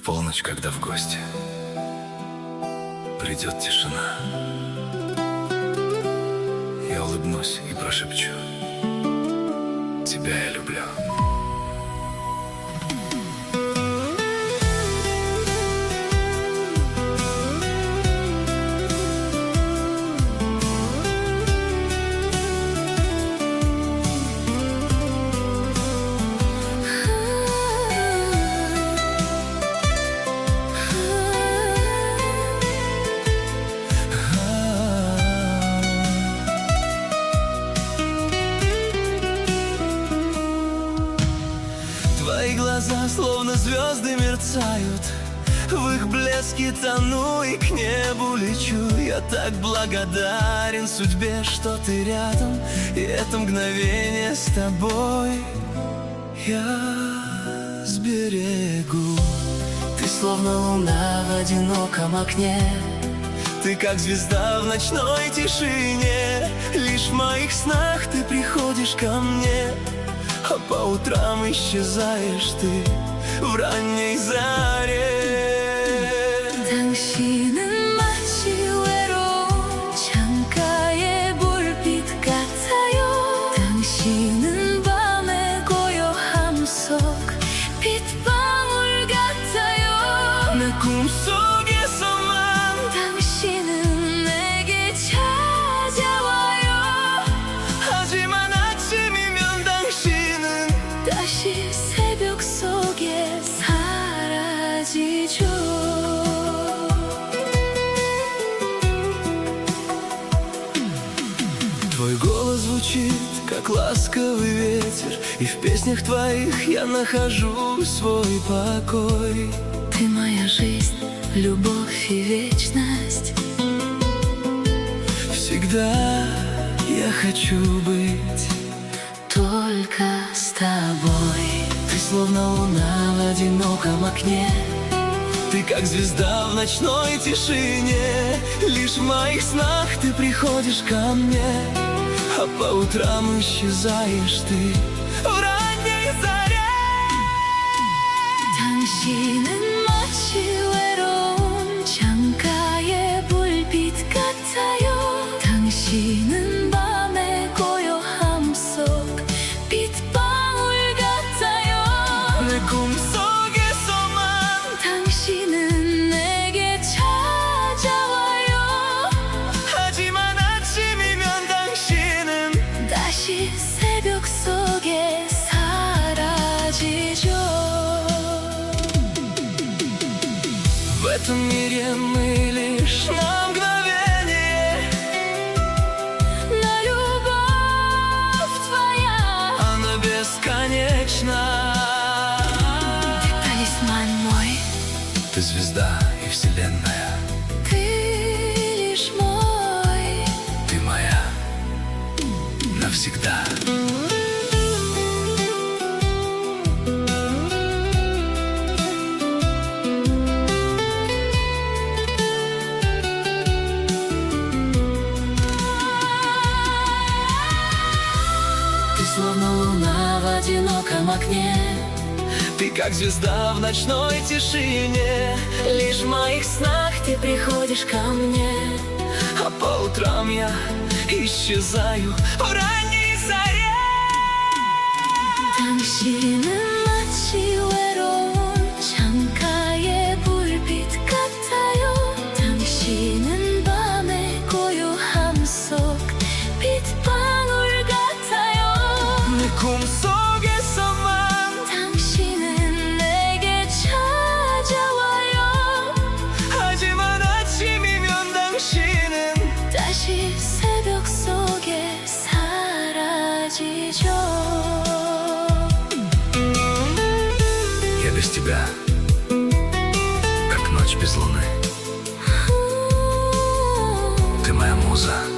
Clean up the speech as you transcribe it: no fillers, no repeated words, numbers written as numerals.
полночь, когда в гости придет тишина, я улыбнусь и прошепчу: тебя я люблю. Твои глаза словно звезды мерцают, в их блеске тону и к небу лечу. Я так благодарен судьбе, что ты рядом, и это мгновение с тобой я сберегу. Ты словно луна в одиноком окне, ты как звезда в ночной тишине. Лишь в моих снах ты приходишь ко мне, а по утрам исчезаешь ты в ранней заре. 당신은 마치 외로운 창가의 불빛 같아요. 당신은 밤의 고요함 속 빛방울 같아요. 내 꿈속에서만 당신은 내게 찾아와요. 하지만 아침이면 당신은 다시 새벽 속에 사라지죠. Твой голос звучит, как ласковый ветер, и в песнях твоих я нахожу свой покой. Ты моя жизнь, любовь и вечность. Всегда я хочу быть только с тобой. Ты словно луна в одиноком окне, ты как звезда в ночной тишине. Лишь в моих снах ты приходишь ко мне, а по утрам исчезаешь ты в ранней заре. 당신은 마치 외로운 창가의 불빛 같아요. 당신은 밤의 고요함 속 빛방울 같아요. 내 꿈속에서만 당신은 내게 찾아와요. 하지만 아침이면 당신은 다시 새벽 속에 사라지죠. в этом мире мы лишь на мгновение. Но любовь твоя, Она бесконечна. ты талисман мой, Ты звезда и вселенная, ты лишь мой. ты моя навсегда. Ты словно луна в одиноком окне, Ты как звезда в ночной тишине. лишь в моих снах ты приходишь ко мне. А по утрам я исчезаю в ранней заре. 당신은 마치 외로운 창가의 불빛 같아요. 당신은 밤의 고요함 속 빛방울 같아요. 내 꿈속에서만 당신은 내게 찾아와요. 하지만 아침이면 당신은 다시 새벽 속에 사라지죠. Я без тебя, как ночь без луны. Ты моя муза,